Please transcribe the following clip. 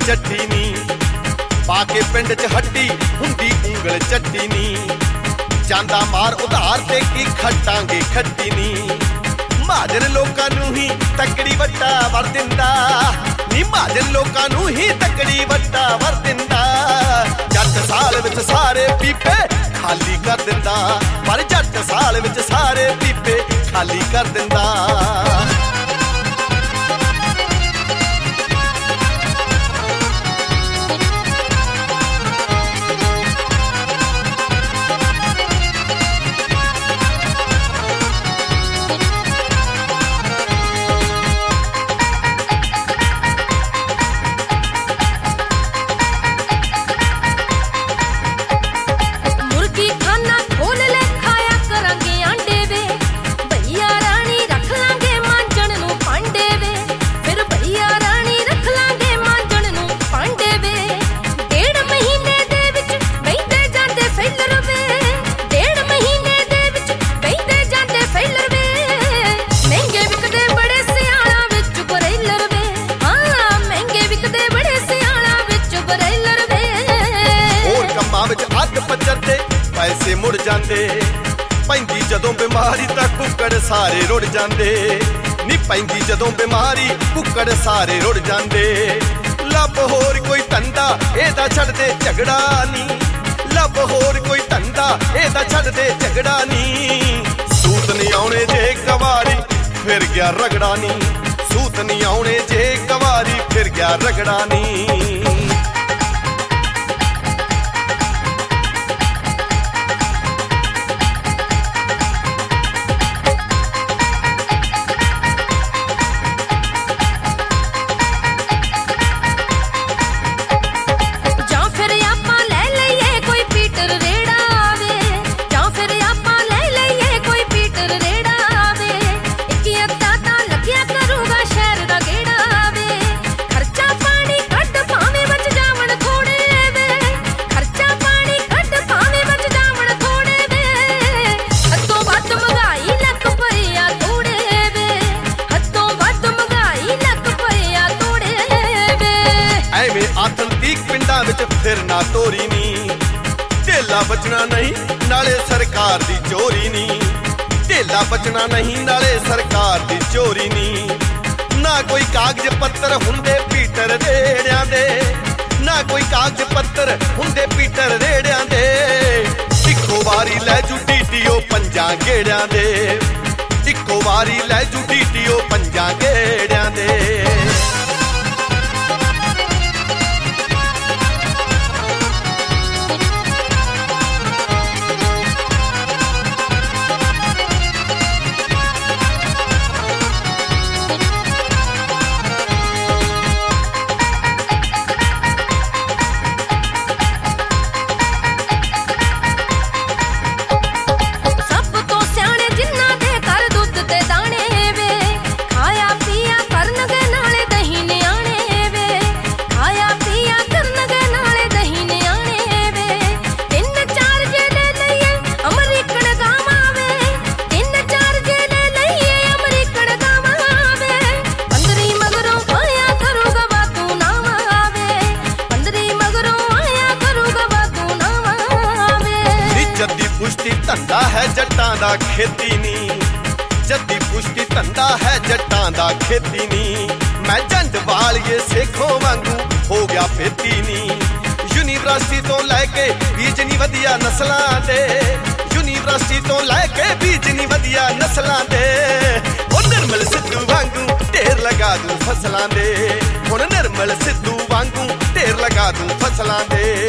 ਚੱਟੀ ਨੀ ਪਾ ਕੇ ਪਿੰਡ 'ਚ ਹੱਟੀ ਹੁੰਦੀ ਉਂਗਲ ਚੱਟੀ ਨੀ ਜਾਂਦਾ ਮਾਰ ਉਧਾਰ ਤੇ ਕੀ ਖੱਟਾਂਗੇ ਖੱਟੀ ਨੀ ਮਹਾਜਨ ਲੋਕਾਂ ਨੂੰ ਹੀ ਤਕੜੀ ਵੱਟਾ ਵਰ ਦਿੰਦਾ ਨੀ ਮਹਾਜਨ ਲੋਕਾਂ ਨੂੰ ਹੀ ਤਕੜੀ ਵੱਟਾ ਵਰ ਦਿੰਦਾ ਜੱਟ ਸਾਲ ਵਿੱਚ ਸਾਰੇ ਪੀਪੇ ਖਾਲੀ ਕਰ ਦਿੰਦਾ ਪਰ ਜੱਟ ਸਾਲ ਵਿੱਚ ਸਾਰੇ ਪੀਪੇ ਖਾਲੀ ਕਰ ਦਿੰਦਾ पैसे मुड़ जाते पैंदी जदों बीमारी तां कुक्कड़ सारे रुड़ जाते नी पैंदी जदों बीमारी कुक्कड़ सारे रुड़ जाते लब होर कोई धंधा एदा छड़ दे झगड़ा नी लब होर कोई धंधा एदा छड़ दे झगड़ा नी सूत नहीं आउणे जे कवारी फिर गया रगड़ा नी सूत नहीं आउणे जे कवारी फिर गया रगड़ा नी फिर ना तोरी नी ढेला बचना नहीं नाले सरकार दी चोरी नी ढेला बचना नहीं नाले सरकार दी चोरी नी ना कोई कागज पत्तर हुंदे पीटर रेड़ियां दे ना कोई कागज पत्तर हुंदे पीटर रेड़ियां दे इक्को वारी लै जू डीटीओ पंजां गेड़ियां दे इक्को वारी लै जू डीटीओ पंजां गेड़ियां दे धंधा है जट्टां दा खेती नी जद्दी पुश्ती धंधा है जट्टां दा खेती नी मैं जंड वालिए सेखों वांगू हो गया फेती नी यूनिवर्सिटी तो लैके बीज नी वधिया नस्लां दे यूनिवर्सिटी तो लैके बीज नी वधिया नस्लां दे ओ निर्मल सिद्धू वांगू ढेर लगा दूं फसलां दे हुण निर्मल सिद्धू वांगू ढेर लगा दूं फसलां दे